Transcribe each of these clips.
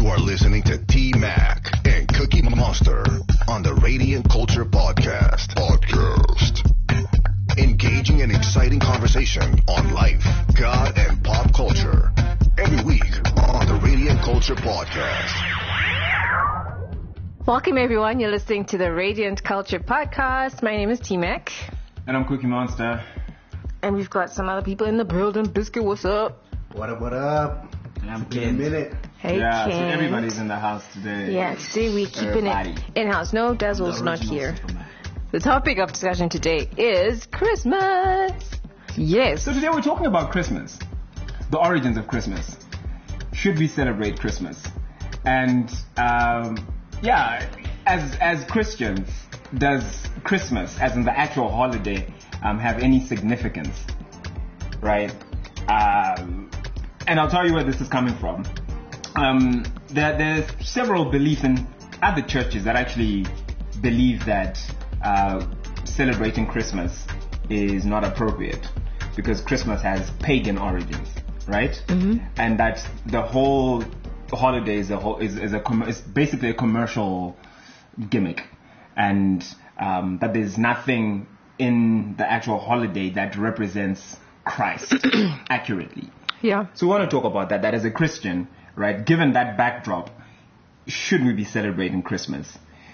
are listening to T-Mac and Cookie Monster on the Radiant Culture Podcast. Engaging in exciting conversation on life, God, and pop culture. Every week on the Radiant Culture Podcast. Welcome, everyone. You're listening to the Radiant Culture Podcast. My name is T-Mac. And I'm Cookie Monster. And we've got some other people in the building. Biscuit, what's up? What up? I'm It's been a minute. Hey, yeah, so Ken. everybody's in the house today. Yeah, today we're keeping Everybody. it in-house. No, Dazzle's not here. The topic of discussion today is Christmas. Yes. So today we're talking about Christmas. The origins of Christmas. Should we celebrate Christmas? And, as Christians, does Christmas, as in the actual holiday, have any significance? Right? And I'll tell you where this is coming from. There's several beliefs in other churches that actually believe that celebrating Christmas is not appropriate because Christmas has pagan origins, right? Mm-hmm. And that the whole holiday is basically a commercial gimmick, and that there's nothing in the actual holiday that represents Christ accurately. Yeah. So we want to talk about that as a Christian, right? Given that backdrop, should we be celebrating Christmas?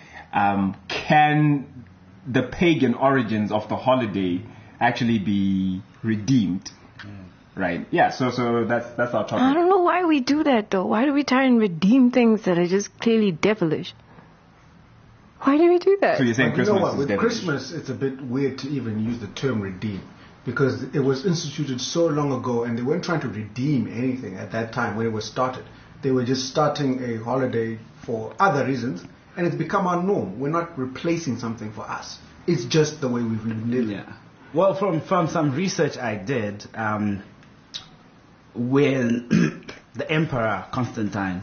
Can the pagan origins of the holiday actually be redeemed? Right? Yeah, so that's our topic. I don't know why we do that, though. Why do we try and redeem things that are just clearly devilish? Why do we do that? So you're saying But you know Christmas what? is With devilish. Christmas, it's a bit weird to even use the term redeem because it was instituted so long ago and they weren't trying to redeem anything at that time when it was started. They were just starting a holiday for other reasons and it's become our norm. We're not replacing something for us. It's just the way we've been living. Yeah. Well, from some research I did, when the Emperor Constantine,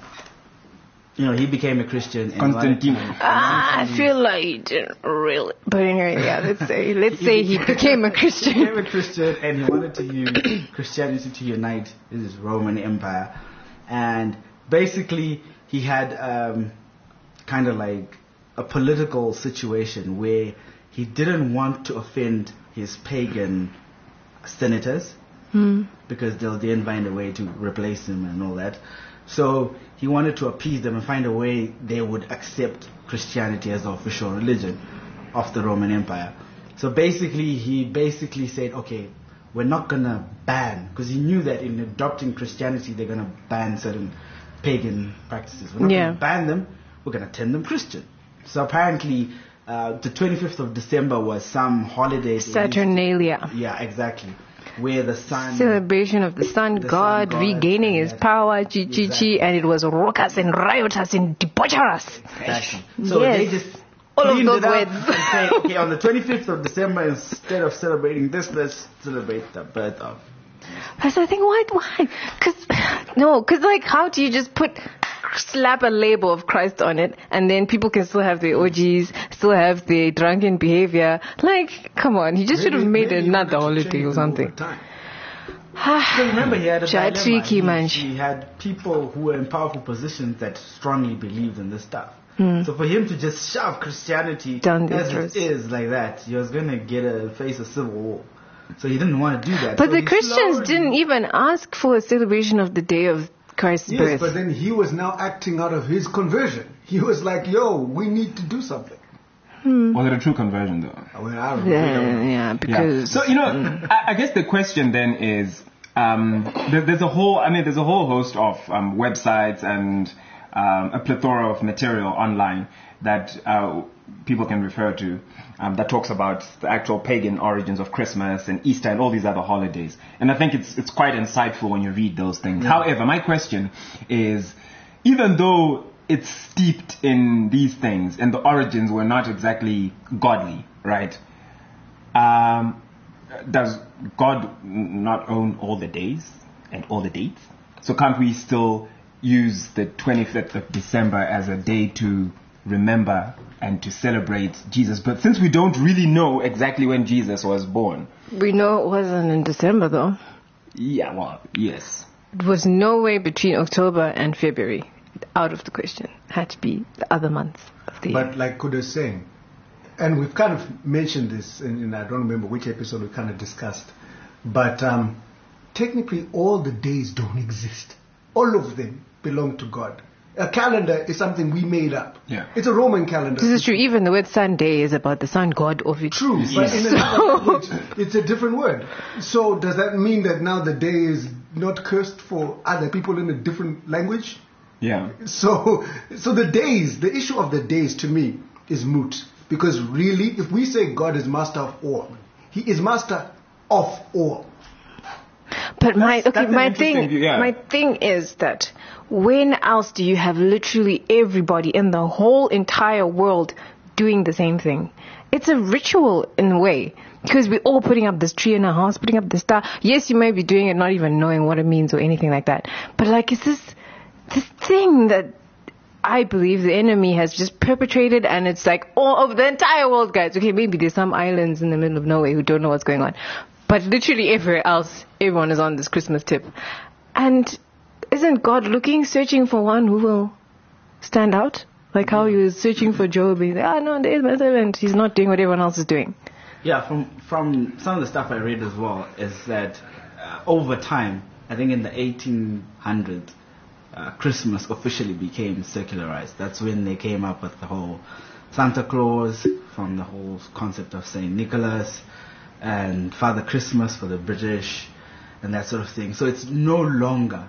he became a Christian. Constantine. I feel like he didn't really. But anyway, yeah, let's say he became a He Christian. became a Christian and he wanted to use Christianity to unite his Roman Empire. And basically he had kind of like a political situation where he didn't want to offend his pagan senators because they'll then find a way to replace him and all that. So he wanted to appease them and find a way they would accept Christianity as the official religion of the Roman Empire. So he said, okay, we're not going to ban, because he knew that in adopting Christianity they're going to ban certain pagan practices. We're not going to ban them, we're going to turn them Christian. So apparently the 25th of December was some holiday. Saturnalia. Yeah, exactly. Where the sun... Celebration of the sun god regaining his power, Exactly. and it was raucous and riotous and debaucherous. Exactly. So Yes. they just All of cleaned those it up words. and say, okay, on the 25th of December, instead of celebrating this, let's celebrate the birth of... So I think, why? Because like, how do you just slap a label of Christ on it, and then people can still have their orgies, still have their drunken behavior? Like, come on, he just should have made another holiday or something. So remember, he had a dilemma. Tricky, man. He had people who were in powerful positions that strongly believed in this stuff. So for him to just shove Christianity Down their as throats. it is like that, he was going to face a civil war. So he didn't want to do that. But So the he Christians slowly- didn't even ask for a celebration of the day of Christ's Yes, birth. but then he was now acting out of his conversion. He was like, yo, we need to do something. Was it a true conversion though? I mean, I don't know. Yeah, because... So I guess the question then is, there's a whole host of websites and a plethora of material online that people can refer to that talks about the actual pagan origins of Christmas and Easter and all these other holidays. And I think it's quite insightful when you read those things. However, my question is, even though it's steeped in these things and the origins were not exactly godly, right? Does God not own all the days and all the dates? So can't we still use the 25th of December as a day to remember and to celebrate Jesus' birth, since we don't really know exactly when Jesus was born? We know it wasn't in December, though. Yeah, well, yes. It was no way between October and February. out of the question. It had to be the other months of the year. But like Kuda is saying, and we've kind of mentioned this, in I don't remember which episode we kind of discussed, but technically all the days don't exist. All of them belong to God. A calendar is something we made up. Yeah. It's a Roman calendar. This is true. Even the word Sunday is about the sun god of it. True, but in another language, it's a different word. So does that mean that now the day is not cursed for other people in a different language? Yeah. So the days, the issue of the days to me is moot. Because really, if we say God is master of all, He is master of all. But my interesting view, yeah. thing is that when else do you have literally everybody in the whole entire world doing the same thing? It's a ritual in a way, because we're all putting up this tree in our house, putting up this star. Yes, you may be doing it not even knowing what it means or anything like that. But like, it's this thing that I believe the enemy has just perpetrated, and it's like all over the entire world, guys. Okay, maybe there's some islands in the middle of nowhere who don't know what's going on. But literally everywhere else, everyone is on this Christmas tip. And isn't God looking, searching for one who will stand out? Like how he was searching for Job. He's like, no, there is my servant. He's not doing what everyone else is doing. Yeah, from some of the stuff I read as well, is that over time, I think in the 1800s, Christmas officially became secularized. That's when they came up with the whole Santa Claus, from the whole concept of Saint Nicholas, and Father Christmas for the British, and that sort of thing. So it's no longer,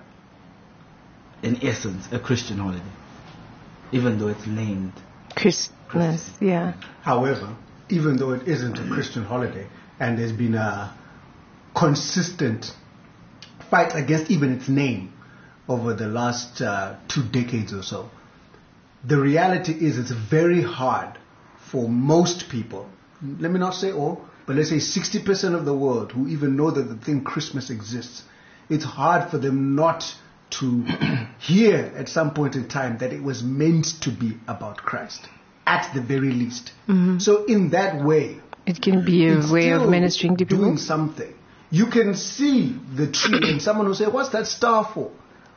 in essence, a Christian holiday, even though it's named Christmas. Yeah. However, even though it isn't a Christian holiday, and there's been a consistent fight against even its name over the last 2 decades or so, the reality is it's very hard for most people, let me not say all, but let's say 60% of the world who even know that the thing Christmas exists, it's hard for them not to hear at some point in time that it was meant to be about Christ, at the very least. Mm-hmm. So in that way, it can be a way of ministering to people. Doing something. You can see the tree and someone will say, what's that star for?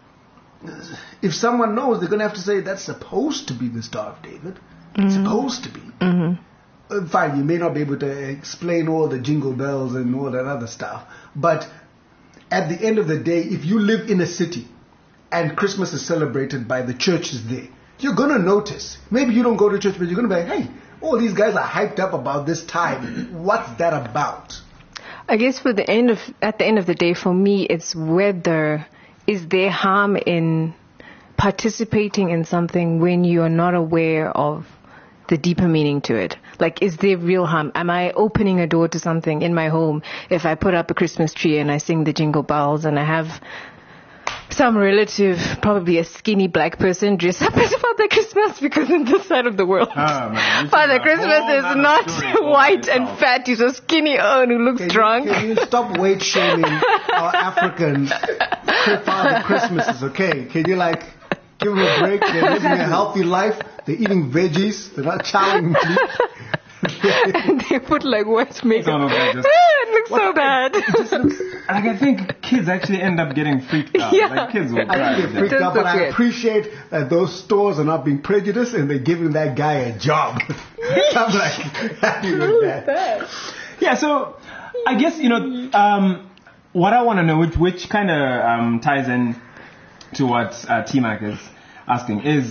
If someone knows, they're going to have to say, that's supposed to be the Star of David. Mm-hmm. It's supposed to be. Mm-hmm. Fine, you may not be able to explain all the jingle bells and all that other stuff, but at the end of the day, if you live in a city and Christmas is celebrated by the churches there, you're going to notice. Maybe you don't go to church, but you're going to be like, hey, all these guys are hyped up about this time. What's that about? I guess at the end of the day, for me, it's whether is there harm in participating in something when you are not aware of the deeper meaning to it. Like, is there real harm? Am I opening a door to something in my home if I put up a Christmas tree and I sing the jingle bells and I have some relative, probably a skinny black person, dress up as Father Christmas, because in this side of the world, Father Christmas is not white and fat. He's a skinny who looks drunk. Can you stop weight shaming our African Father Christmases, okay? Can you give them a break? They're living a healthy life. They're eating veggies. They're not chowing meat. They put white makeup. It looks so bad. I think kids actually end up getting freaked out. Yeah. Kids will cry. I think they're freaked out, but I appreciate that those stores are not being prejudiced and they're giving that guy a job. I'm happy with that. Yeah, so I guess, what I want to know, which kind of ties in to what T-Mac is asking, is,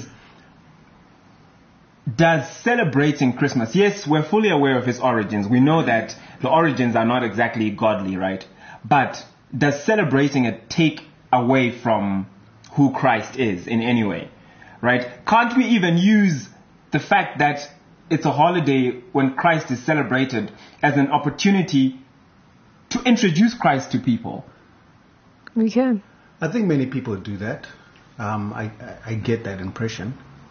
does celebrating Christmas, yes, we're fully aware of its origins. We know that the origins are not exactly godly, right? But does celebrating it take away from who Christ is in any way, right? Can't we even use the fact that it's a holiday when Christ is celebrated as an opportunity to introduce Christ to people? We can. I think many people do that. I get that impression.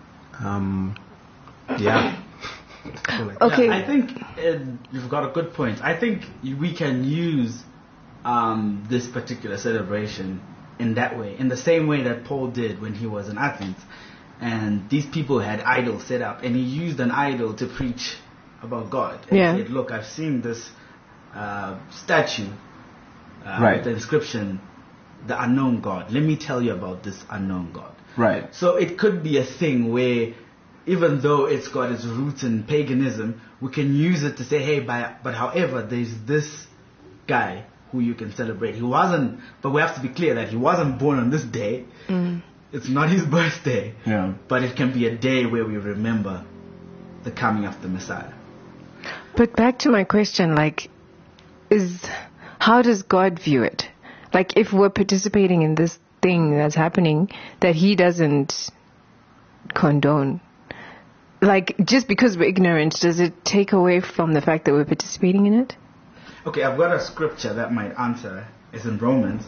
Yeah. Okay. Yeah, I think you've got a good point. I think we can use this particular celebration in that way, in the same way that Paul did when he was in Athens. And these people had idols set up, and he used an idol to preach about God. And he said, look, I've seen this statue with the inscription, the unknown God. Let me tell you about this unknown God. Right. So it could be a thing where, even though it's got its roots in paganism, we can use it to say, hey, but however, there's this guy who you can celebrate. He wasn't, but we have to be clear that he wasn't born on this day. It's not his birthday. Yeah. But it can be a day where we remember the coming of the Messiah. But back to my question, like, how does God view it? Like, if we're participating in this thing that's happening that he doesn't condone, like, just because we're ignorant, does it take away from the fact that we're participating in it? Okay, I've got a scripture that might answer. It's in Romans,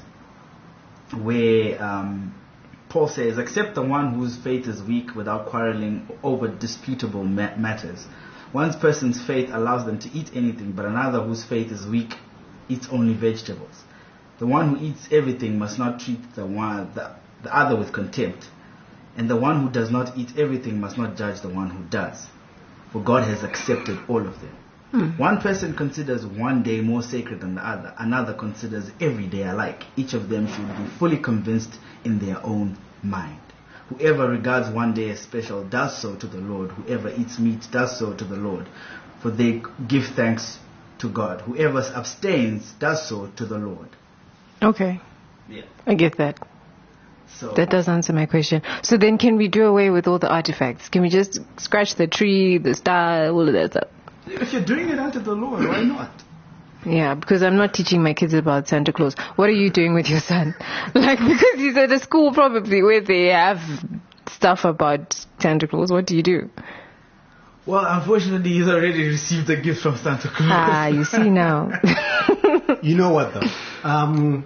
where Paul says, "Accept the one whose faith is weak without quarreling over disputable matters. One person's faith allows them to eat anything, but another whose faith is weak eats only vegetables. The one who eats everything must not treat the other with contempt. And the one who does not eat everything must not judge the one who does. For God has accepted all of them. One person considers one day more sacred than the other. Another considers every day alike. Each of them should be fully convinced in their own mind. Whoever regards one day as special does so to the Lord. Whoever eats meat does so to the Lord, for they give thanks to God. Whoever abstains does so to the Lord." Okay. Yeah. I get that. So That does answer my question. So then can we do away with all the artifacts? Can we just scratch the tree, the star, all of that stuff? if you're doing it unto the Lord, why not? Yeah, because I'm not teaching my kids about Santa Claus. What are you doing with your son? Like, because he's at a school probably where they have stuff about Santa Claus. What do you do? Well, unfortunately, he's already received a gift from Santa Claus. You see now. You know what though?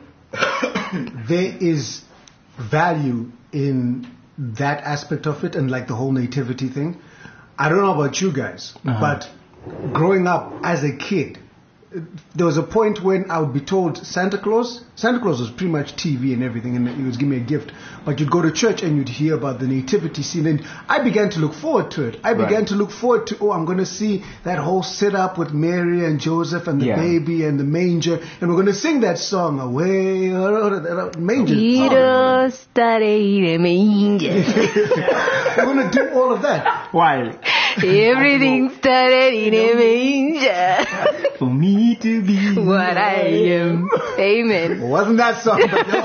There is value in that aspect of it, and like the whole nativity thing. I don't know about you guys, but growing up as a kid, there was a point when I would be told Santa Claus was pretty much TV and everything, and he would give me a gift. But you'd go to church and you'd hear about the nativity scene, and I began to look forward to it. I began to look forward to, I'm going to see that whole setup with Mary and Joseph and the baby and the manger, and we're going to sing that song, Away, manger. Peter studied a manger. We're going to do all of that. Why? Everything started in a manger. For me to be What I am. Amen. It wasn't that song, but No,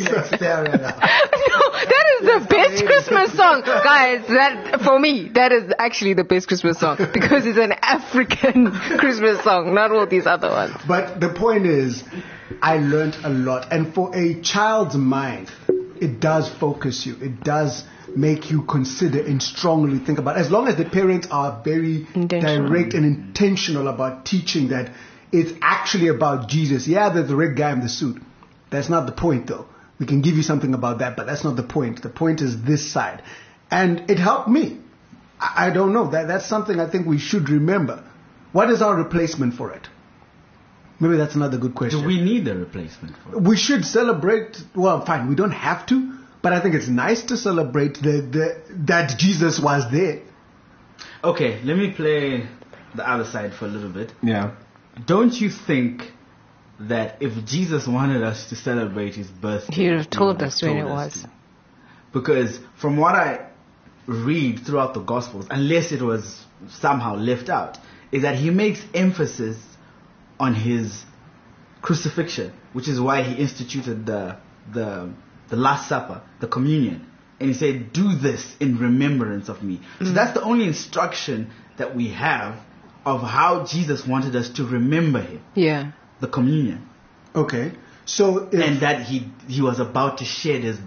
that is the best Christmas song. Guys, that, for me, that is actually the best Christmas song. Because it's an African Christmas song, not all these other ones. But the point is, I learned a lot. And for a child's mind, it does focus you. It does make you consider and strongly think about it. As long as the parents are very direct and intentional about teaching that it's actually about Jesus. Yeah, there's the red guy in the suit. That's not the point, though. We can give you something about that, but that's not the point. The point is this side. And it helped me. I don't know. That's something I think we should remember. What is our replacement for it? Maybe that's another good question. Do we need a replacement for it? We should celebrate. Well, fine, we don't have to. But I think it's nice to celebrate that Jesus was there. Okay, let me play the other side for a little bit. Yeah. Don't you think that if Jesus wanted us to celebrate his birthday, He would have told would have us when it told us was. to? Because from what I read throughout the Gospels, unless it was somehow left out, is that he makes emphasis on his crucifixion, which is why he instituted the Last Supper, the communion. And he said, do this in remembrance of me. So that's the only instruction that we have of how Jesus wanted us to remember him. Yeah. The communion. Okay. So And that he was about to shed his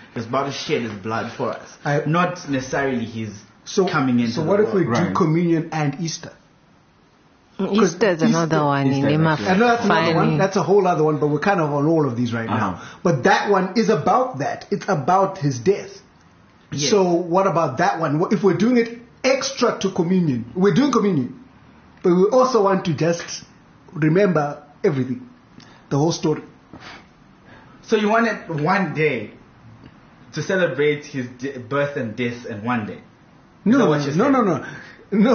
blood for us. Not necessarily his coming into So what the if we world. do communion and Easter? Easter is another one. Easter in is I know that's another one. Fine. That's a whole other one, but we're kind of on all of these right now. But that one is about that. It's about his death. Yes. So what about that one? If we're doing it extra to communion, we're doing communion, but we also want to just remember everything, the whole story. So you wanted one day to celebrate his birth and death in one day? Is that what you're saying? No. No,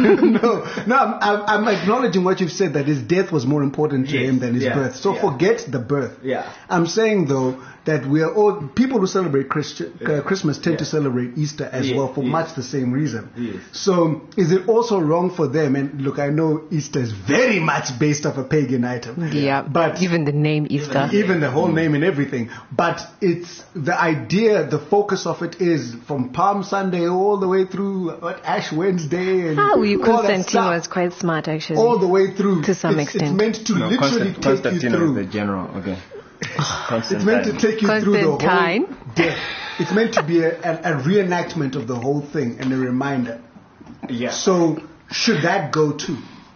I'm acknowledging what you've said, that his death was more important to him than his birth. So forget the birth. Yeah. I'm saying, though, that we are all, people who celebrate Christmas tend to celebrate Easter as well for much the same reason. Yes. So is it also wrong for them? And look, I know Easter is very much based off a pagan item. Yeah, But even the name Easter. even the whole name and everything. But it's the idea, the focus of it is from Palm Sunday all the way through Ash Wednesday. And How you all that Constantine stuff, was quite smart, actually. all the way through. To some It's extent. meant to literally take you Constantine through. is the general. Okay. It's meant to take you through the whole Constantine. death. It's meant to be a reenactment of the whole thing and a reminder. Yeah. So should that go too?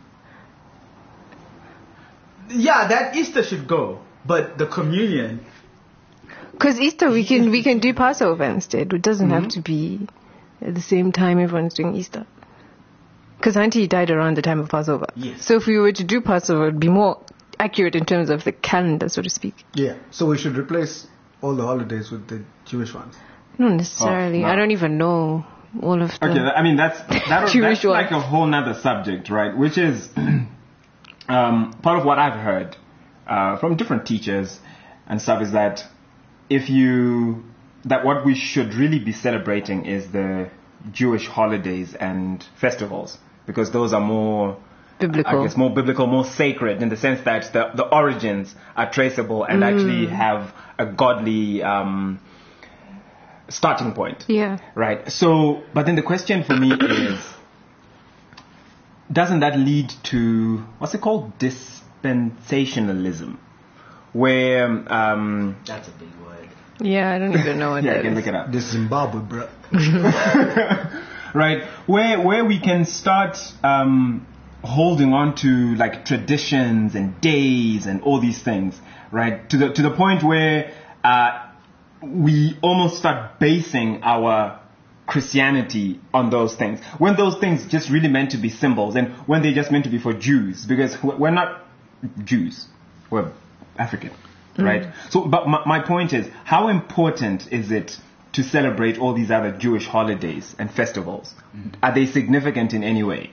Yeah, that Easter should go, but the communion. Because Easter, we can do Passover instead. It doesn't have to be at the same time everyone's doing Easter. Because Auntie died around the time of Passover. Yes. So if we were to do Passover, it would be more accurate in terms of the calendar, so to speak. Yeah. So we should replace all the holidays with the Jewish ones. Not necessarily. no. I don't even know all of them. Okay, I mean that's Jewish like one. a whole nother subject, right? Which is part of what I've heard from different teachers and stuff is that that what we should really be celebrating is the Jewish holidays and festivals, because those are more Biblical. I guess more biblical, more sacred in the sense that the origins are traceable and actually have a godly starting point. Yeah. Right. So, but then the question for me is, doesn't that lead to, what's it called? Dispensationalism. Where, That's a big word. Yeah, I don't even know what yeah, that you can is. look it up. This is Zimbabwe, bro. Right. Where we can start, holding on to like traditions and days and all these things, right? To the point where, we almost start basing our Christianity on those things, when those things just really meant to be symbols and when they're just meant to be for Jews, because we're not Jews, we're African, right? So, but my point is, how important is it to celebrate all these other Jewish holidays and festivals? Are they significant in any way?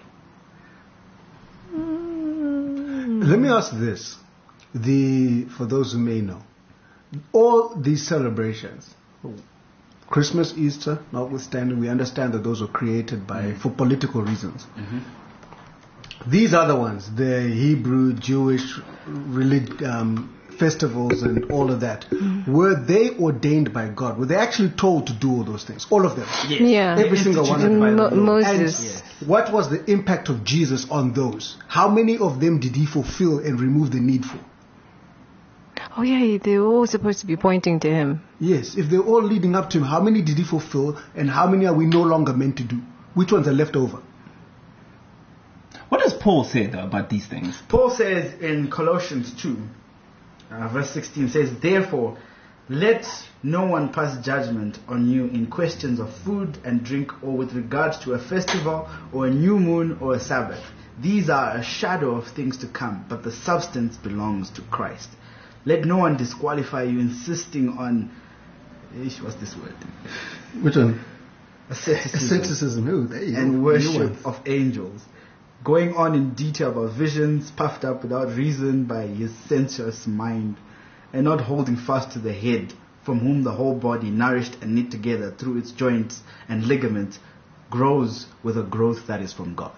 Let me ask this. For those who may know, all these celebrations, Christmas, Easter, notwithstanding, we understand that those were created for political reasons. These other ones, the Hebrew, Jewish festivals and all of that, were they ordained by God? Were they actually told to do all those things? All of them? Yes. Yeah. Every single one of them. Moses. And what was the impact of Jesus on those? How many of them did he fulfill and remove the need for? Oh yeah, they were all supposed to be pointing to him. Yes, if they're all leading up to him, how many did he fulfill and how many are we no longer meant to do? Which ones are left over? What does Paul say though about these things? Paul says in Colossians 2, verse 16 says, "Therefore, let no one pass judgment on you in questions of food and drink, or with regards to a festival or a new moon or a Sabbath. These are a shadow of things to come, but the substance belongs to Christ. Let no one disqualify you, insisting on..." What's this word? Which one? Asceticism. Asceticism. Oh, there you go. And New worship one. of angels, going on in detail about visions, puffed up without reason by his sensuous mind, and not holding fast to the head, from whom the whole body, nourished and knit together through its joints and ligaments, grows with a growth that is from God.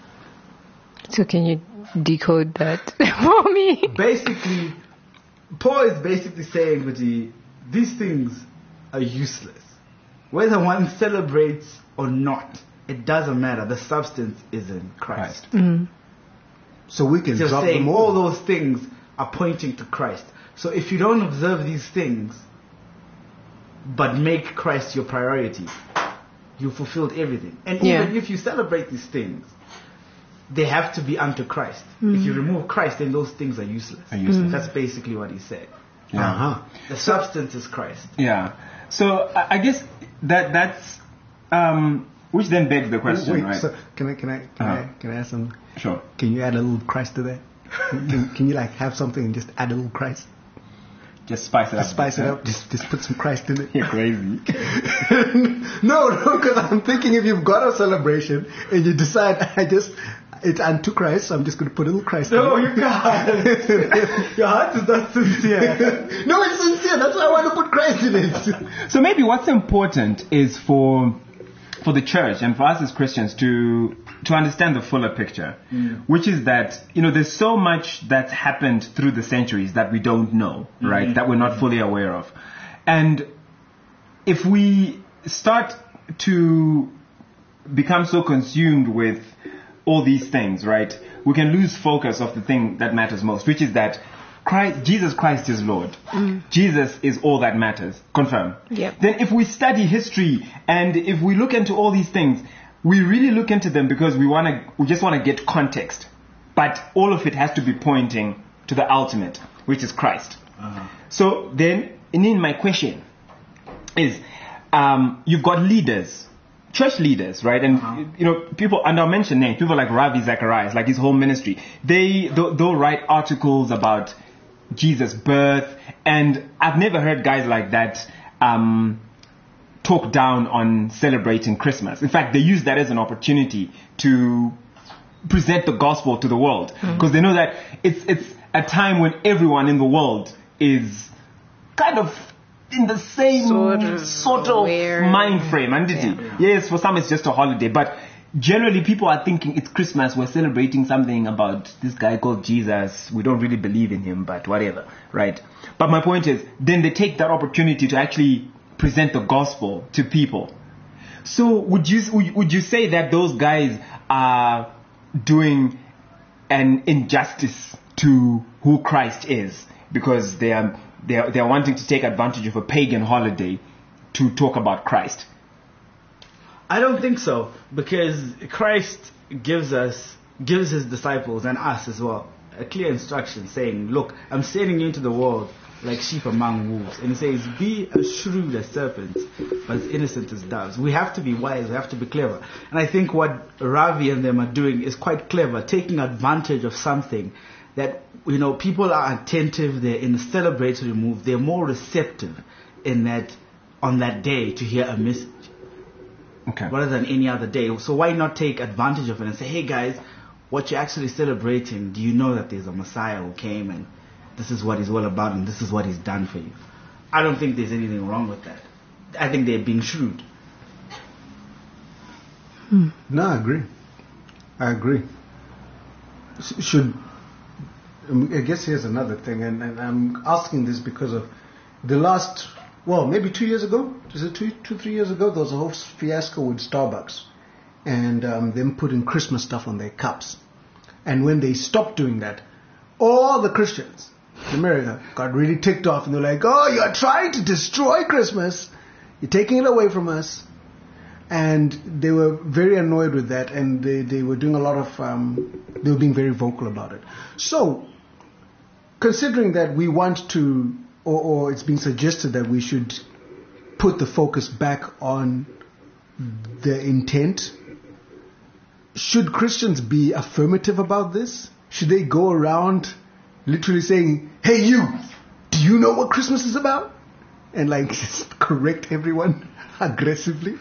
So can you decode that for me? Basically, Paul is basically saying that these things are useless. Whether one celebrates or not, it doesn't matter. The substance is in Christ. So we can Just drop saying them all all. those things are pointing to Christ. So if you don't observe these things, but make Christ your priority, you fulfilled everything. And Yeah. even if you celebrate these things, they have to be unto Christ. If you remove Christ, then those things are useless. That's basically what he said. Uh-huh. The substance is Christ. Yeah. So I guess that's which then begs the question, Wait, right? so can I ask something? Sure. Can you add a little Christ to that? Can you like have something and just add a little Christ? Just spice it up. Spice it up. Just put some Christ in it. You're crazy. No, because I'm thinking if you've got a celebration and you decide, it's unto Christ, so I'm just going to put a little Christ in it. No, you can't. Your heart is not sincere. No, it's sincere. That's why I want to put Christ in it. So maybe what's important is for the church and for us as Christians to understand the fuller picture, which is that, there's so much that's happened through the centuries that we don't know, right? That we're not fully aware of. And if we start to become so consumed with all these things, right, we can lose focus of the thing that matters most, which is that Jesus Christ is Lord. Jesus is all that matters. Confirm. Yep. Then if we study history and if we look into all these things, we really look into them because we just want to get context. But all of it has to be pointing to the ultimate, which is Christ. So then, my question is, you've got leaders, church leaders, right? And people, and I'll mention names, people like Ravi Zacharias, like his whole ministry. They'll write articles about Jesus' birth, and I've never heard guys like that talk down on celebrating Christmas. In fact, they use that as an opportunity to present the gospel to the world, because they know that it's a time when everyone in the world is kind of in the same sort of mind frame, and yes, for some it's just a holiday, but generally people are thinking it's Christmas, we're celebrating something about this guy called Jesus, we don't really believe in him, but whatever, right? But my point is, then they take that opportunity to actually present the gospel to people. So would you say that those guys are doing an injustice to who Christ is because they are wanting to take advantage of a pagan holiday to talk about Christ? I don't think so, because Christ gives his disciples and us as well a clear instruction saying, look, I'm sending you into the world like sheep among wolves. And he says, be as shrewd as serpents, but as innocent as doves. We have to be wise, we have to be clever. And I think what Ravi and them are doing is quite clever, taking advantage of something that, people are attentive, they're in a celebratory mood, they're more receptive on that day to hear a message. Okay. Rather than any other day. So why not take advantage of it and say, hey guys, what you're actually celebrating, do you know that there's a Messiah who came and this is what he's all about and this is what he's done for you? I don't think there's anything wrong with that. I think they're being shrewd. No, I agree. I guess here's another thing, and I'm asking this because of the last, maybe 2 years ago, is it 2-3 years ago, there was a whole fiasco with Starbucks and them putting Christmas stuff on their cups. And when they stopped doing that, all the Christians in America got really ticked off, and they're like, oh, you're trying to destroy Christmas, you're taking it away from us. And they were very annoyed with that, and they were doing a lot of, they were being very vocal about it. So, considering that we want to, or it's being suggested that we should put the focus back on the intent, should Christians be affirmative about this? Should they go around literally saying, hey you, do you know what Christmas is about? And just correct everyone aggressively?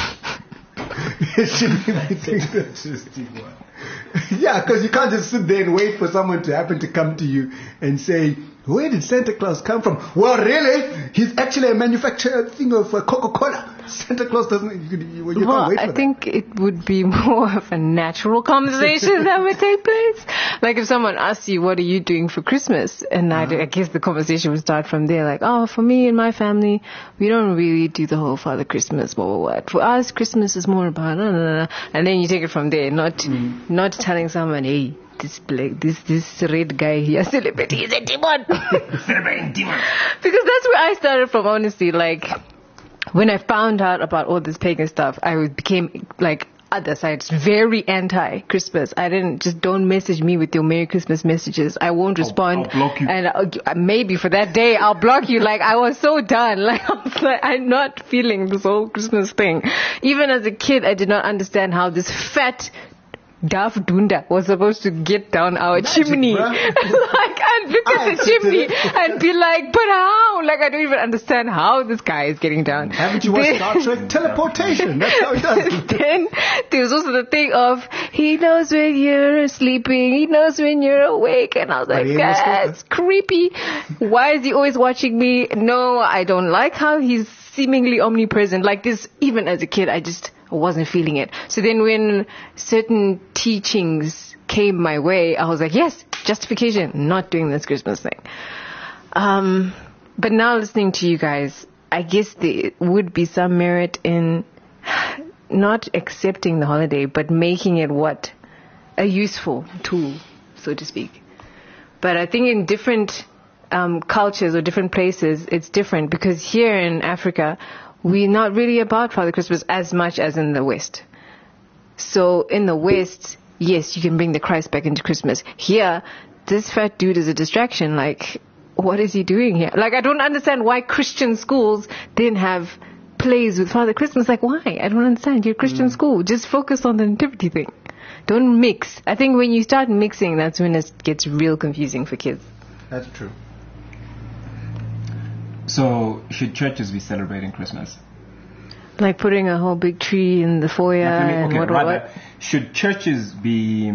Should we be doing that? Yeah, because you can't just sit there and wait for someone to happen to come to you and say, where did Santa Claus come from? Well, really? He's actually a manufacturer thing of Coca-Cola. Santa Claus doesn't... You can't wait for I think it would be more of a natural conversation that would take place. Like if someone asks you, what are you doing for Christmas? And I guess the conversation would start from there. Like, oh, for me and my family, we don't really do the whole Father Christmas, what. For us, Christmas is more about... And then you take it from there, not telling someone, hey, this red guy here celebrating, he's a demon. Celebrating demon. Because that's where I started from, honestly. When I found out about all this pagan stuff, I became other sides, very anti-Christmas. Don't message me with your Merry Christmas messages. I won't respond. I'll block you. And maybe for that day, I'll block you. I was so done. I'm not feeling this whole Christmas thing. Even as a kid, I did not understand how this fat Daf Dunda was supposed to get down our chimney. I and look at the chimney and be like, but how? Like, I don't even understand how this guy is getting down. Haven't you watched Star Trek? Teleportation. That's how it does. Then there's also the thing of, he knows when you're sleeping, he knows when you're awake. And I was like, that's creepy. Why is he always watching me? No, I don't like how he's seemingly omnipresent. Like this, even as a kid, I just wasn't feeling it. So then when certain teachings came my way, I was like, yes, justification, not doing this Christmas thing. But now listening to you guys, I guess there would be some merit in not accepting the holiday, but making it a useful tool, so to speak. But I think in different cultures or different places, it's different, because here in Africa, we're not really about Father Christmas as much as in the West. So in the West, yes, you can bring the Christ back into Christmas. Here, this fat dude is a distraction. Like, what is he doing here? Like, I don't understand why Christian schools then have plays with Father Christmas. Like, why? I don't understand. You're a Christian school. Just focus on the nativity thing. Don't mix. I think when you start mixing, that's when it gets real confusing for kids. That's true. So, should churches be celebrating Christmas? Like putting a whole big tree in the foyer and what? Should churches be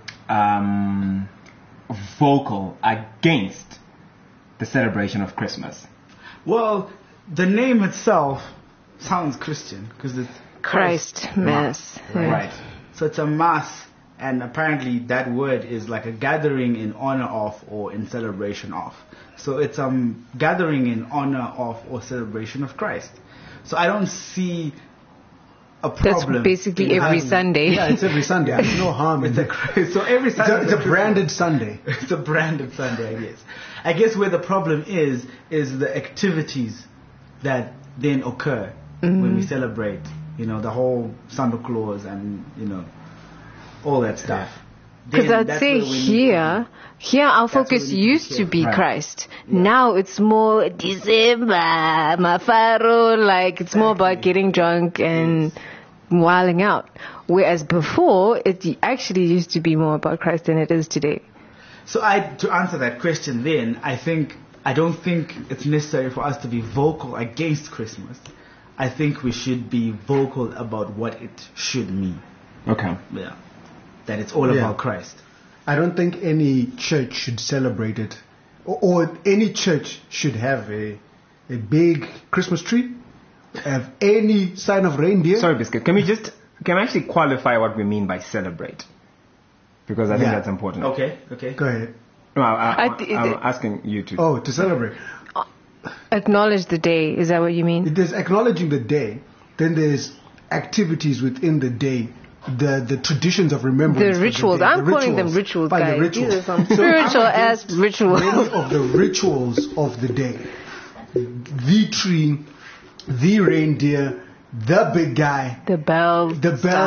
vocal against the celebration of Christmas? Well, the name itself sounds Christian because it's Christ Mass. Right. So it's a mass, and apparently that word is like a gathering in honor of or in celebration of. So it's gathering in honor of or celebration of Christ. So I don't see a problem. That's basically every Sunday. Yeah, it's every Sunday. There's no harm in it. So every Sunday. It's a branded Sunday. It's a branded Sunday, I guess. I guess where the problem is the activities that then occur when we celebrate. You know, the whole Santa Claus and, you know, all that stuff. Because I'd say here our focus used to be Christ. Yeah. Now it's more December, Mafaro, like it's more about getting drunk and wilding out. Whereas before, it actually used to be more about Christ than it is today. So to answer that question then, I don't think it's necessary for us to be vocal against Christmas. I think we should be vocal about what it should mean. Okay. Yeah. That it's all about Christ. I don't think any church should celebrate it, or any church should have a big Christmas tree, have any sign of reindeer. Sorry, Biscuit. Can we actually qualify what we mean by celebrate? Because I think that's important. Okay. Go ahead. No, I'm asking you to. Oh, to celebrate. Acknowledge the day. Is that what you mean? There's acknowledging the day. Then there's activities within the day. The traditions of remembrance. The rituals. I'm calling them rituals, guys. The rituals. These are some spiritual-ass rituals. Many of the rituals of the day. The tree, the reindeer, the big guy. The bells.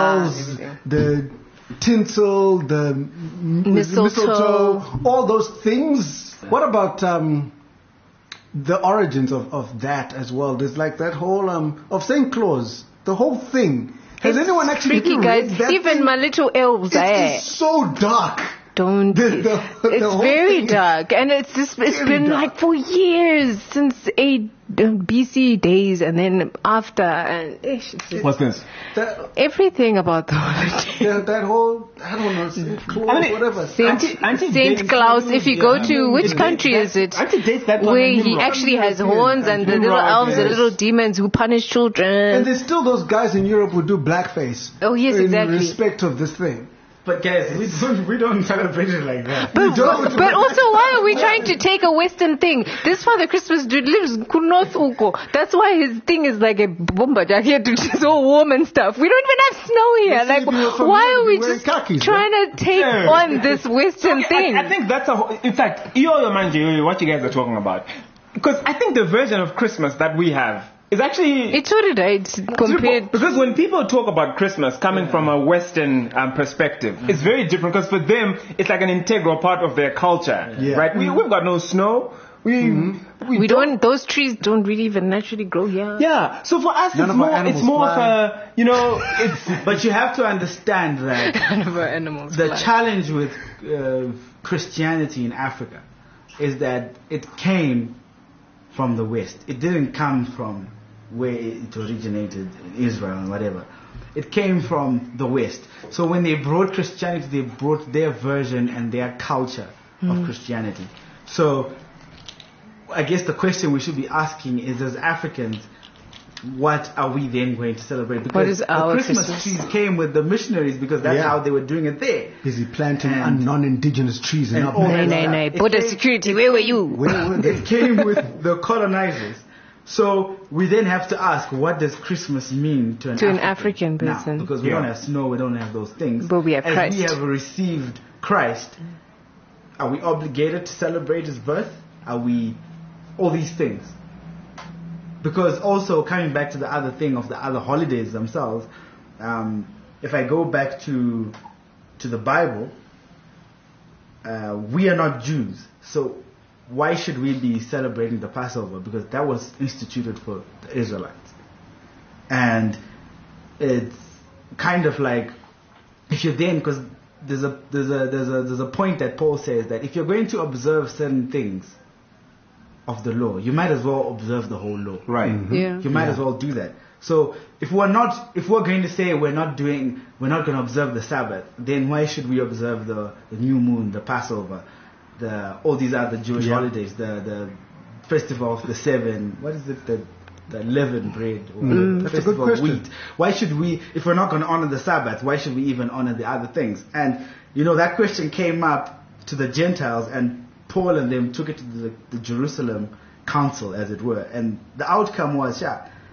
The tinsel, the mistletoe, all those things. What about the origins of that as well? There's like that whole of St. Claus, the whole thing. Has anyone actually freaky, guys? Even thing? My little elves. It's so dark. Don't. It's very dark, and it's been dark. Like for years since BC days, and then after, and what's this? Everything about the holiday. That whole, I don't know, Saint Claus, whatever. Saint Claus. If you go to which country is it? Where he actually has horns and the little elves, the little demons who punish children. And there's still those guys in Europe who do blackface. Oh yes, exactly. In respect of this thing. But guys, we don't celebrate it like that. But also, why are we trying to take a Western thing? This Father Christmas dude lives North Uko. That's why his thing is like a bomba jacket, which is all warm and stuff. We don't even have snow here. Like, why are we just trying to take on this Western thing? I think that's in fact, what you guys are talking about. Because I think the version of Christmas that we have is actually... It's sort of right compared... Because when people talk about Christmas coming from a Western perspective, it's very different because for them, it's like an integral part of their culture, right? We've got no snow. We don't... Those trees don't really even naturally grow here. Yeah. So for us, it's more of a, it's... But you have to understand that none of our animals the challenge with Christianity in Africa is that it came from the West. It didn't come from where it originated in Israel and whatever. It came from the West. So when they brought Christianity, they brought their version and their culture of Christianity. So I guess the question we should be asking is, as Africans, what are we then going to celebrate? Because What is our the Christmas Christmas? trees came with the missionaries, because that's Yeah. how they were doing it there. Busy planting And- non-indigenous trees and and not all that Nay, stuff. nay. It Border came- security, where were you? Where were It they? came with the colonizers. So we then have to ask, what does Christmas mean to an African Now, person? because we Yeah. don't have snow, we don't have those things. But we have As Christ. we have received Christ, are we obligated to celebrate his birth? Are we all these things? Because also coming back to the other thing of the other holidays themselves, if I go back to the Bible, we are not Jews, so why should we be celebrating the Passover? Because that was instituted for the Israelites, and it's kind of like, if you're then, because there's a point that Paul says that if you're going to observe certain things of the law, you might as well observe the whole law. Right. Yeah. You might as well do that. So if we're going to say we're not going to observe the Sabbath, then why should we observe the new moon, the Passover, all these other Jewish holidays, the festival of the seven, what is it, the leavened bread, or the That's a good festival of question. wheat? Why should we, if we're not going to honor the Sabbath, why should we even honor the other things? And that question came up to the Gentiles, and Paul and them took it to the Jerusalem council, as it were, and the outcome was,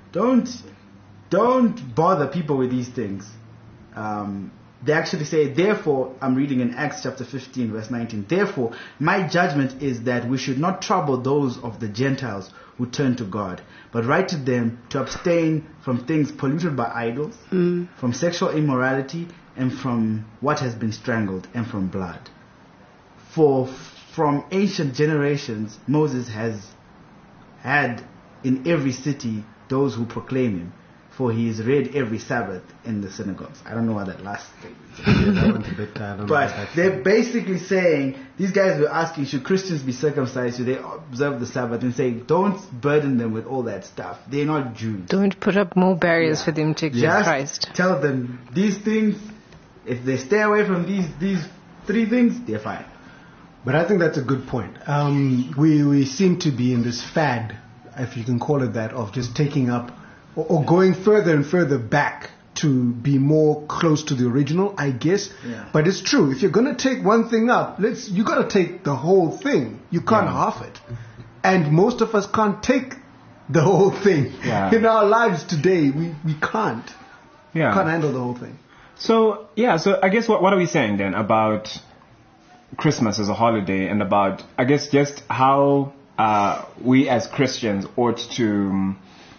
don't bother people with these things. They actually say, therefore, I'm reading in Acts chapter 15, verse 19, therefore, my judgment is that we should not trouble those of the Gentiles who turn to God, but write to them to abstain from things polluted by idols, from sexual immorality, and from what has been strangled, and from blood. For from ancient generations, Moses has had in every city those who proclaim him, for he is read every Sabbath in the synagogues. I don't know what that last thing is. That one's a bit, I don't know But what that's- they're basically saying, these guys were asking, should Christians be circumcised? Should they observe the Sabbath? And saying, don't burden them with all that stuff. They're not Jews. Don't put up more barriers for them to accept Just Christ. tell them these things, if they stay away from these three things, they're fine. But I think that's a good point. We seem to be in this fad, if you can call it that, of just taking up or going further and further back to be more close to the original, I guess. Yeah. But it's true. If you're going to take one thing up, you got to take the whole thing. You can't half it. And most of us can't take the whole thing. Yeah. In our lives today, we can't. Yeah. Can't handle the whole thing. So I guess what are we saying then about Christmas as a holiday, and about, I guess, just how we as Christians ought to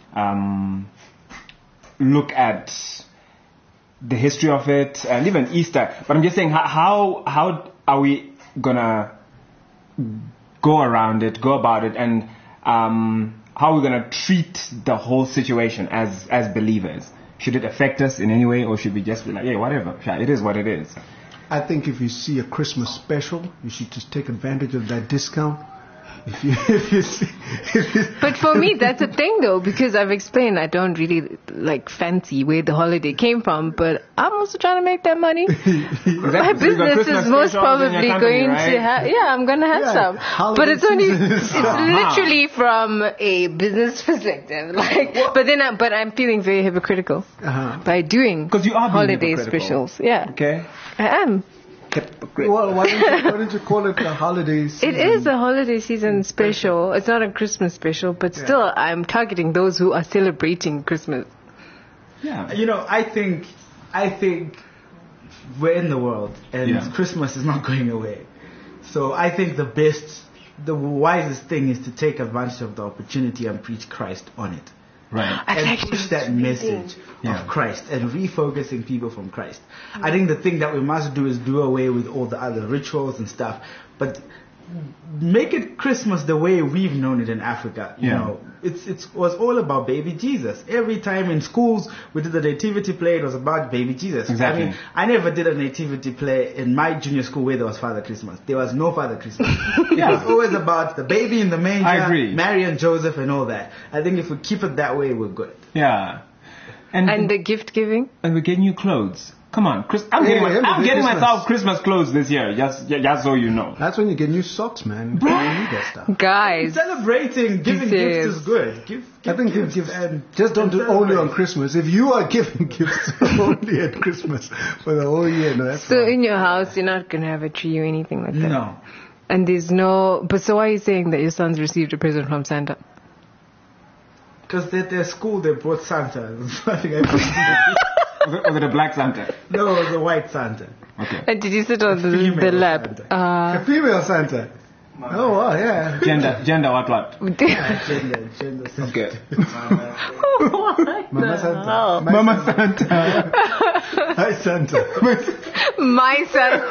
look at the history of it, and even Easter. But I'm just saying, how are we gonna go about it, and how are we gonna treat the whole situation as believers? Should it affect us in any way, or should we just be like, yeah, whatever, it is what it is? I think if you see a Christmas special, you should just take advantage of that discount. If you see, But for me, that's a thing though, because I've explained I don't really fancy where the holiday came from, but I'm also trying to make that money. My So you got business Christmas is most specials in your probably company, going right? to have, I'm going to have Yeah, some. holiday But it's only, season is- it's literally from a business perspective. But I'm feeling very hypocritical by doing 'Cause you are being holiday hypocritical. specials. Yeah, Okay. I am. well, why don't you call it the holiday season? It is a holiday season special. It's not a Christmas special, but still, I'm targeting those who are celebrating Christmas. Yeah. I think we're in the world, and Yeah. Christmas is not going away. So I think the wisest thing is to take advantage of the opportunity and preach Christ on it. Right. And push that message Yeah. of Christ and refocusing people from Christ. I think the thing that we must do is do away with all the other rituals and stuff, but make it Christmas the way we've known it in Africa. You Yeah. know, it was all about baby Jesus. Every time in schools we did the nativity play, it was about baby Jesus. Exactly. I mean, I never did a nativity play in my junior school where there was Father Christmas. There was no Father Christmas. It was always about the baby in the manger, I agree. Mary and Joseph and all that. I think if we keep it that way, we're good. Yeah. And the gift giving? And we get new clothes. Come on, I'm getting myself Christmas clothes this year, just so you know. That's when you get new socks, man. You need that stuff. Guys. Celebrating, giving gifts is good. I think gifts, just don't do it only on Christmas. If you are giving gifts only at Christmas for the whole year, no, that's So fine. in your house, you're not going to have a tree or anything like that? No. And there's no... But so why are you saying that your sons received a present from Santa? Because at their school, they brought Santa. There's nothing I could do. Was it a black Santa? No, it was a white Santa. Okay. And did you sit on the Female lap? Santa. A female Santa. Oh, wow, yeah. Gender, what? Gender. Okay. Mama Santa. Mama Santa. Hi, Santa. My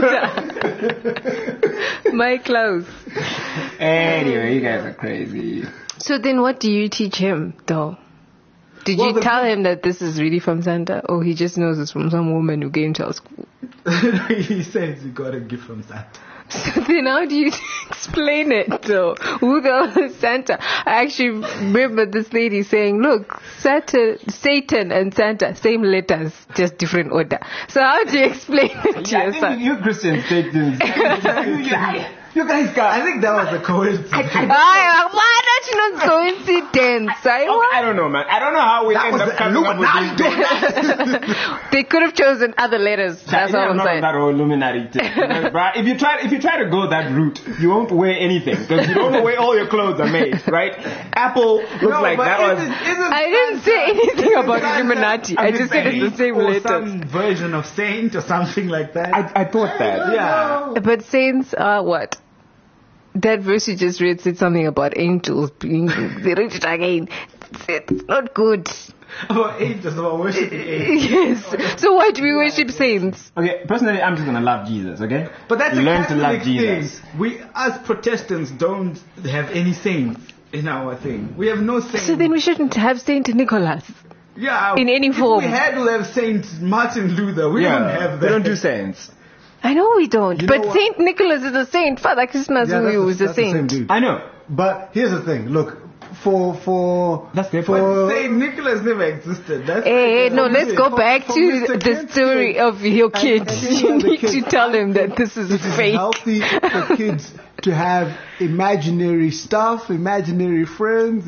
Santa. My clothes. Anyway, you guys are crazy. So then what do you teach him, though? Did you tell him that this is really from Santa? Or he just knows it's from some woman who came to our school? He says he got a gift from Santa. So then how do you explain it, though? Who the hell is Santa? I actually remember this lady saying, look, Satan and Santa, same letters, just different order. So how do you explain it to your son? You Christians take this. You guys got... I think that was a coincidence. Why don't you know coincidence? I don't know, man. I don't know how we end up coming up with these. They could have chosen other letters. That's all I'm saying. That whole Illuminati thing. But if you try to go that route, you won't wear anything because you don't know where all your clothes are made, right? Apple looks like that was. I didn't say anything about Illuminati. I just said it's the same or letters. some version of saint or something like that. I thought that. Yeah. But saints are what? That verse you just read said something about angels being. They read it again. It's not good. About angels, about worshiping angels. Yes. So why do we worship saints? Okay, personally, I'm just gonna love Jesus. Okay. But that's learn a to love Catholic Jesus. thing. We, as Protestants, don't have any saints in our thing. We have no saints. So then we shouldn't have Saint Nicholas. Yeah. in any form. If we had to have Saint Martin Luther, we don't have that. We don't do saints. I know we don't. You know But what? Saint Nicholas is a saint. Father Christmas is a that's the same saint. dude. I know. But here's the thing. Look, for That's their But Saint Nicholas never existed. That's Hey, no, let's go back for to Mr. the Kent's story sake, of your and kids. any You other need kid, to tell him that this is it is fake. healthy for kids to have imaginary stuff, imaginary friends,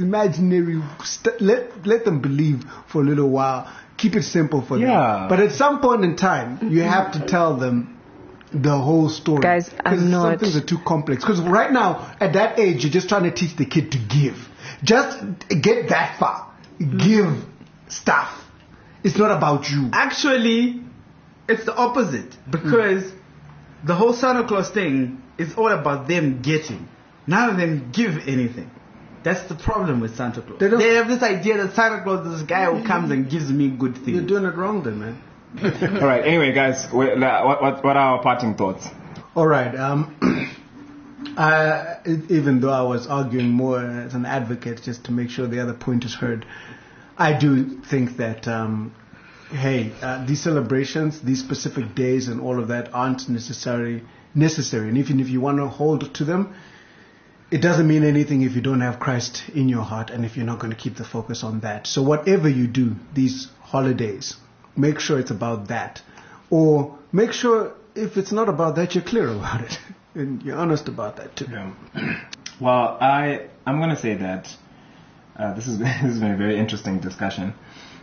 let them believe for a little while. Keep it simple for Yeah. them. But at some point in time, you have to tell them the whole story. Guys, I'm 'Cause not- some things are too complex. Because right now, at that age, you're just trying to teach the kid to give. Just get that far. Give stuff. It's not about you. Actually, it's the opposite because the whole Santa Claus thing is all about them getting. None of them give anything. That's the problem with Santa Claus. They have this idea that Santa Claus is this guy who comes and gives me good things. You're doing it wrong then, man. All right. Anyway, guys, what are our parting thoughts? All right. Even though I was arguing more as an advocate just to make sure the other point is heard, I do think that, these celebrations, these specific days and all of that aren't necessary. And even if you want to hold to them, it doesn't mean anything if you don't have Christ in your heart and if you're not going to keep the focus on that. So whatever you do, these holidays, make sure it's about that. Or make sure if it's not about that, you're clear about it. And you're honest about that too. Yeah. Well, I'm going to say that this has been a very interesting discussion.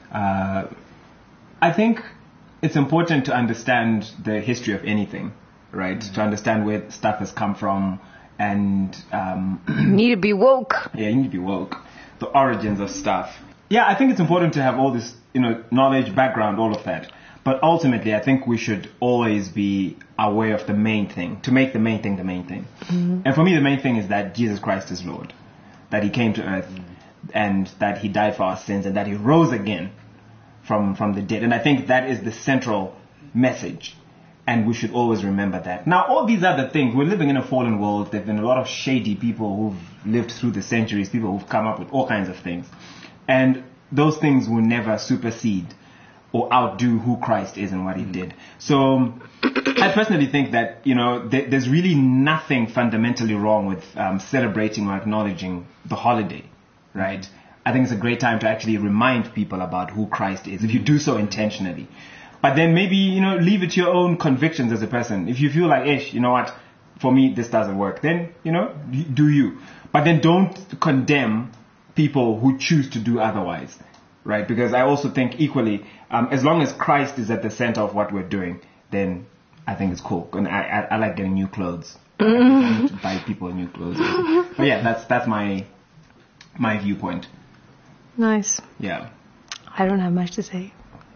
I think it's important to understand the history of anything, right? To understand where stuff has come from and... Need to be woke. Yeah, you need to be woke. The origins of stuff. Yeah, I think it's important to have all this, knowledge, background, all of that. But ultimately, I think we should always be aware of the main thing, to make the main thing the main thing. Mm-hmm. And for me, the main thing is that Jesus Christ is Lord, that He came to earth, and that He died for our sins, and that He rose again from the dead. And I think that is the central message. And we should always remember that. Now, all these other things, we're living in a fallen world. There have been a lot of shady people who've lived through the centuries, people who've come up with all kinds of things. And those things will never supersede or outdo who Christ is and what he did. So I personally think that, there's really nothing fundamentally wrong with celebrating or acknowledging the holiday, right? I think it's a great time to actually remind people about who Christ is, if you do so intentionally. But then maybe, leave it to your own convictions as a person. If you feel like, you know what, for me, this doesn't work, then, do you. But then don't condemn people who choose to do otherwise, right? Because I also think equally, as long as Christ is at the center of what we're doing, then I think it's cool. And I like getting new clothes. I like to buy people new clothes. But yeah, that's my viewpoint. Nice. Yeah. I don't have much to say.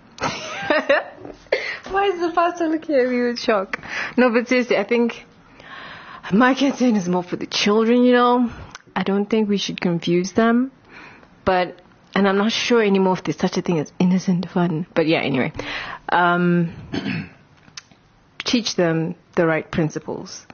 Why is the pastor looking at me with shock? No, but seriously, I think my concern is more for the children, I don't think we should confuse them. And I'm not sure anymore if there's such a thing as innocent fun. But yeah, anyway. Teach them the right principles.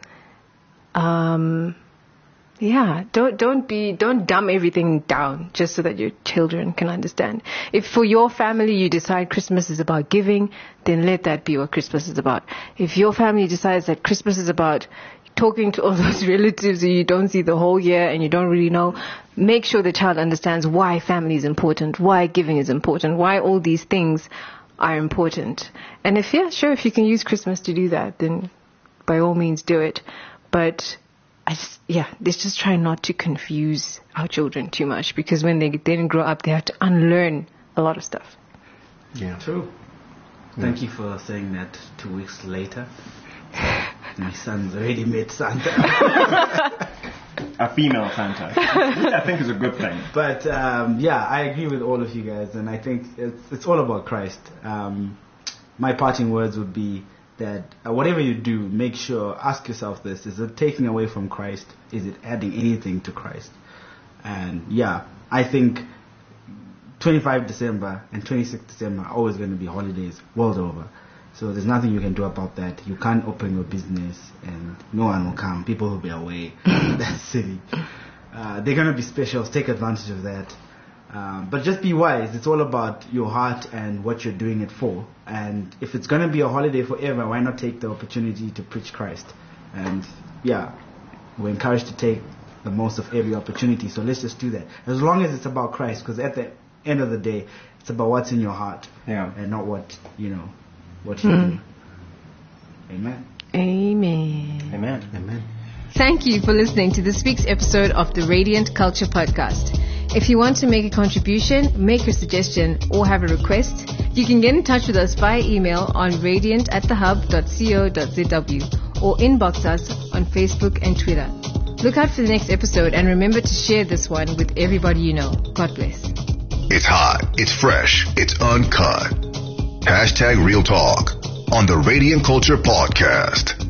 Yeah, don't dumb everything down just so that your children can understand. If for your family you decide Christmas is about giving, then let that be what Christmas is about. If your family decides that Christmas is about talking to all those relatives who you don't see the whole year and you don't really know, make sure the child understands why family is important, why giving is important, why all these things are important. And if you can use Christmas to do that, then by all means do it. But let's just try not to confuse our children too much, because when they then grow up, they have to unlearn a lot of stuff. Yeah. True. Thank you for saying that 2 weeks later. My son's already met Santa. A female Santa. Which I think is a good thing. But, I agree with all of you guys, and I think it's all about Christ. My parting words would be that whatever you do, make sure, ask yourself this: is it taking away from Christ? Is it adding anything to Christ? And I think 25 December and 26 December are always going to be holidays world over. So there's nothing you can do about that. You can't open your business and no one will come. People will be away. That's silly. They're going to be specials. Take advantage of that. But just be wise. It's all about your heart and what you're doing it for. And if it's going to be a holiday forever, why not take the opportunity to preach Christ? And we're encouraged to take the most of every opportunity. So let's just do that. As long as it's about Christ, because at the end of the day, it's about what's in your heart and not what you do. Amen. Amen. Amen. Amen. Thank you for listening to this week's episode of the Radiant Culture Podcast. If you want to make a contribution, make a suggestion, or have a request, you can get in touch with us via email on radiant@thehub.co.zw or inbox us on Facebook and Twitter. Look out for the next episode and remember to share this one with everybody you know. God bless. It's hot, it's fresh, it's uncut. #Real Talk on the Radiant Culture Podcast.